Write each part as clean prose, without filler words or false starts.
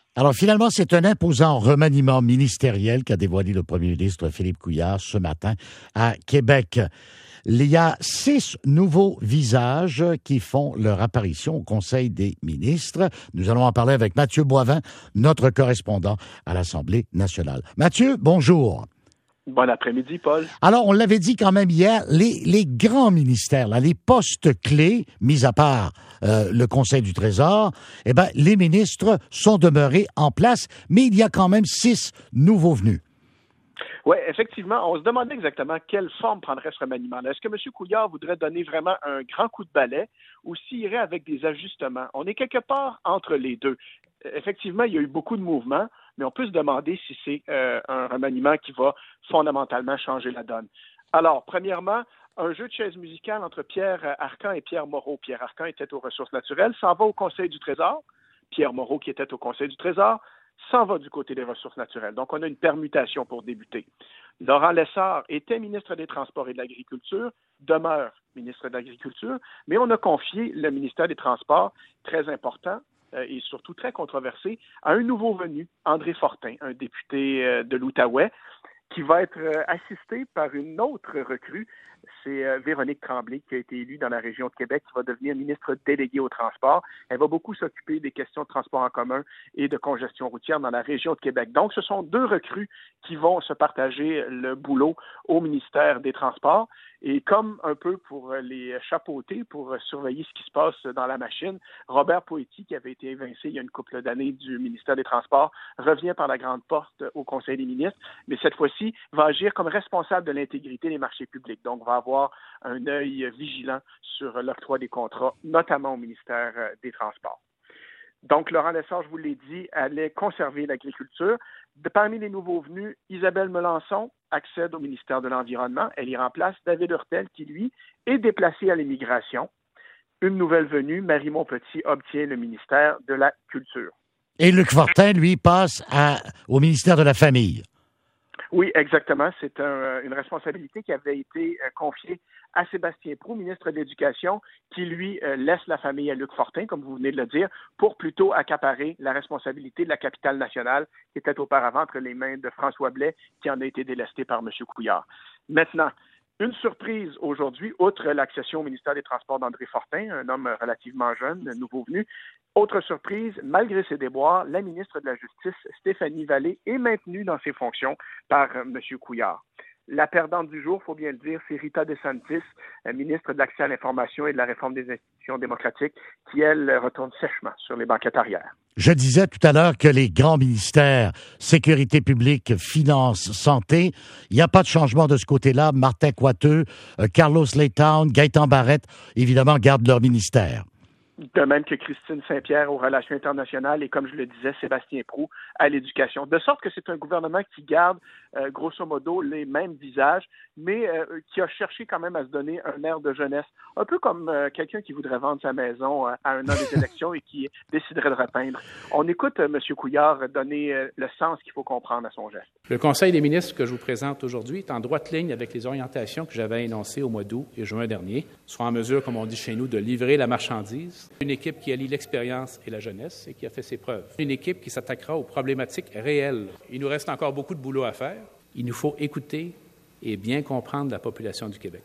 Alors finalement, c'est un imposant remaniement ministériel qu'a dévoilé le premier ministre Philippe Couillard ce matin à Québec. Il y a 6 nouveaux visages qui font leur apparition au Conseil des ministres. Nous allons en parler avec Mathieu Boivin, notre correspondant à l'Assemblée nationale. Mathieu, bonjour. Bon après-midi, Paul. Alors, on l'avait dit quand même hier, les grands ministères, là, les postes clés, mis à part le Conseil du Trésor, eh ben, les ministres sont demeurés en place, mais il y a quand même 6 nouveaux venus. Oui, effectivement, on se demandait exactement quelle forme prendrait ce remaniement-là. Est-ce que M. Couillard voudrait donner vraiment un grand coup de balai ou s'il irait avec des ajustements? On est quelque part entre les deux. Effectivement, il y a eu beaucoup de mouvements, mais on peut se demander si c'est un remaniement qui va fondamentalement changer la donne. Alors, premièrement, un jeu de chaises musicales entre Pierre Arcan et Pierre Moreau. Pierre Arcan était aux Ressources naturelles, s'en va au Conseil du Trésor. Pierre Moreau, qui était au Conseil du Trésor, s'en va du côté des Ressources naturelles. Donc, on a une permutation pour débuter. Laurent Lessard était ministre des Transports et de l'Agriculture, demeure ministre de l'Agriculture, mais on a confié le ministère des Transports, très important et surtout très controversé, à un nouveau venu, André Fortin, un député de l'Outaouais, qui va être assisté par une autre recrue, c'est Véronique Tremblay, qui a été élue dans la région de Québec, qui va devenir ministre déléguée au transport. Elle va beaucoup s'occuper des questions de transport en commun et de congestion routière dans la région de Québec. Donc, ce sont 2 recrues qui vont se partager le boulot au ministère des Transports. Et comme un peu pour les chapeauter, pour surveiller ce qui se passe dans la machine, Robert Poetti, qui avait été évincé il y a une couple d'années du ministère des Transports, revient par la grande porte au Conseil des ministres, mais cette fois-ci va agir comme responsable de l'intégrité des marchés publics. Donc, va avoir un œil vigilant sur l'octroi des contrats, notamment au ministère des Transports. Donc, Laurent Lessard, je vous l'ai dit, allait conserver l'agriculture. Parmi les nouveaux venus, Isabelle Melançon accède au ministère de l'Environnement. Elle y remplace David Hurtel, qui, lui, est déplacé à l'immigration. Une nouvelle venue, Marie Montpetit, obtient le ministère de la Culture. Et Luc Fortin, lui, passe au ministère de la Famille. Oui, exactement. C'est une responsabilité qui avait été confiée à Sébastien Proulx, ministre de l'Éducation, qui, lui, laisse la famille à Luc Fortin, comme vous venez de le dire, pour plutôt accaparer la responsabilité de la capitale nationale, qui était auparavant entre les mains de François Blais, qui en a été délesté par M. Couillard. Maintenant, une surprise aujourd'hui, outre l'accession au ministère des Transports d'André Fortin, un homme relativement jeune, nouveau venu. Autre surprise, malgré ses déboires, la ministre de la Justice, Stéphanie Vallée, est maintenue dans ses fonctions par M. Couillard. La perdante du jour, il faut bien le dire, c'est Rita DeSantis, ministre de l'Accès à l'information et de la réforme des institutions démocratiques, qui, elle, retourne sèchement sur les banquettes arrière. Je disais tout à l'heure que les grands ministères, sécurité publique, finances, santé, il n'y a pas de changement de ce côté-là. Martin Coiteux, Carlos Laytown, Gaëtan Barrette, évidemment, gardent leur ministère. De même que Christine Saint-Pierre aux relations internationales et, comme je le disais, Sébastien Proulx à l'éducation. De sorte que c'est un gouvernement qui garde, grosso modo, les mêmes visages, mais qui a cherché quand même à se donner un air de jeunesse. Un peu comme quelqu'un qui voudrait vendre sa maison à un an des élections et qui déciderait de repeindre. On écoute M. Couillard donner le sens qu'il faut comprendre à son geste. Le Conseil des ministres que je vous présente aujourd'hui est en droite ligne avec les orientations que j'avais énoncées au mois d'août et juin dernier, soit en mesure, comme on dit chez nous, de livrer la marchandise. Une équipe qui allie l'expérience et la jeunesse et qui a fait ses preuves. Une équipe qui s'attaquera aux problématiques réelles. Il nous reste encore beaucoup de boulot à faire. Il nous faut écouter et bien comprendre la population du Québec.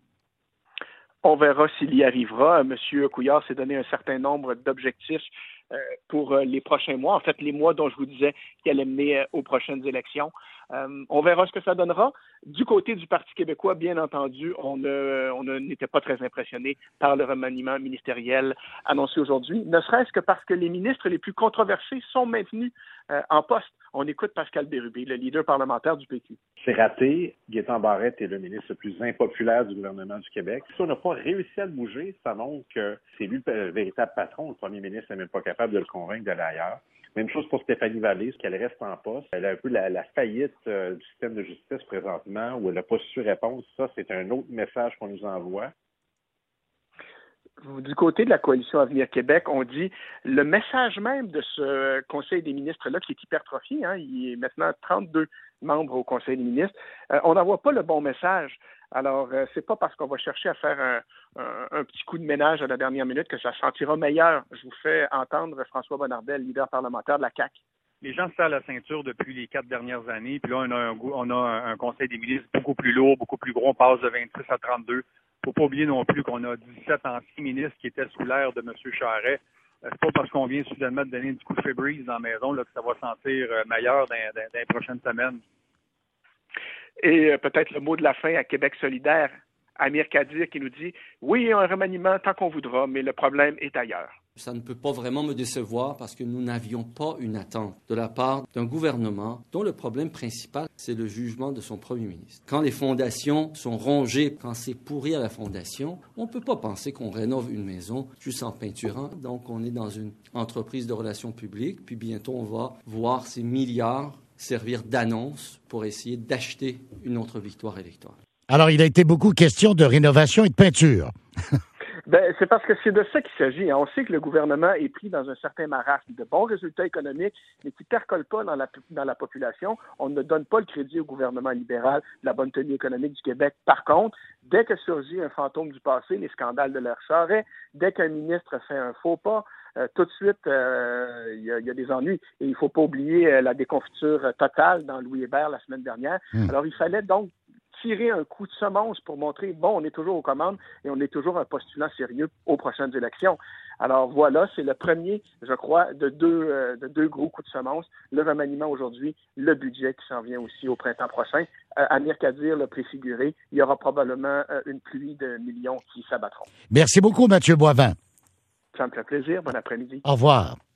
On verra s'il y arrivera. M. Couillard s'est donné un certain nombre d'objectifs pour les prochains mois. En fait, les mois dont je vous disais qu'il allait mener aux prochaines élections. On verra ce que ça donnera. Du côté du Parti québécois, bien entendu, on n'était pas très impressionné par le remaniement ministériel annoncé aujourd'hui, ne serait-ce que parce que les ministres les plus controversés sont maintenus en poste. On écoute Pascal Bérubé, le leader parlementaire du PQ. C'est raté. Gaétan Barrette est le ministre le plus impopulaire du gouvernement du Québec. Si on n'a pas réussi à le bouger, ça montre que c'est lui le véritable patron. Le premier ministre n'est même pas capable de le convaincre d'aller ailleurs. Même chose pour Stéphanie Vallée, qu'elle reste en poste. Elle a un peu la faillite du système de justice présentement, où elle n'a pas su répondre. Ça, c'est un autre message qu'on nous envoie. Du côté de la Coalition Avenir Québec, on dit le message même de ce Conseil des ministres-là, qui est hypertrophié, il est maintenant 32 membres au Conseil des ministres, on n'envoie pas le bon message. Alors, c'est pas parce qu'on va chercher à faire un petit coup de ménage à la dernière minute que ça sentira meilleur. Je vous fais entendre François Bonnardel, leader parlementaire de la CAQ. les gens se serrent la ceinture depuis les 4 dernières années. Puis là, on a un conseil des ministres beaucoup plus lourd, beaucoup plus gros. On passe de 26 à 32. Faut pas oublier non plus qu'on a 17 anciens ministres qui étaient sous l'ère de M. Charest. C'est pas parce qu'on vient soudainement de donner du coup de Febreze dans la maison là, que ça va sentir meilleur dans les prochaines semaines. Et peut-être le mot de la fin à Québec solidaire, Amir Kadir qui nous dit « Oui, un remaniement tant qu'on voudra, mais le problème est ailleurs ». Ça ne peut pas vraiment me décevoir parce que nous n'avions pas une attente de la part d'un gouvernement dont le problème principal, c'est le jugement de son premier ministre. Quand les fondations sont rongées, quand c'est pourri à la fondation, on ne peut pas penser qu'on rénove une maison juste en peinturant. Donc, on est dans une entreprise de relations publiques, puis bientôt, on va voir ces milliards servir d'annonce pour essayer d'acheter une autre victoire électorale. Alors, il a été beaucoup question de rénovation et de peinture. Ben, c'est parce que c'est de ça qu'il s'agit. On sait que le gouvernement est pris dans un certain marasme de bons résultats économiques, mais qui ne percolent pas dans la population. On ne donne pas le crédit au gouvernement libéral de la bonne tenue économique du Québec. Par contre, dès que surgit un fantôme du passé, les scandales de l'ère Charest, dès qu'un ministre fait un faux pas, tout de suite, il y a des ennuis. Et il ne faut pas oublier la déconfiture totale dans Louis Hébert la semaine dernière. Alors, il fallait donc tirer un coup de semonce pour montrer, bon, on est toujours aux commandes et on est toujours un postulant sérieux aux prochaines élections. Alors voilà, c'est le premier, je crois, de deux gros coups de semonce. Le remaniement aujourd'hui, le budget qui s'en vient aussi au printemps prochain. Amir Kadir l'a préfiguré. Il y aura probablement une pluie de millions qui s'abattront. Merci beaucoup, Mathieu Boivin. Ça me fait plaisir. Bon après-midi. Au revoir.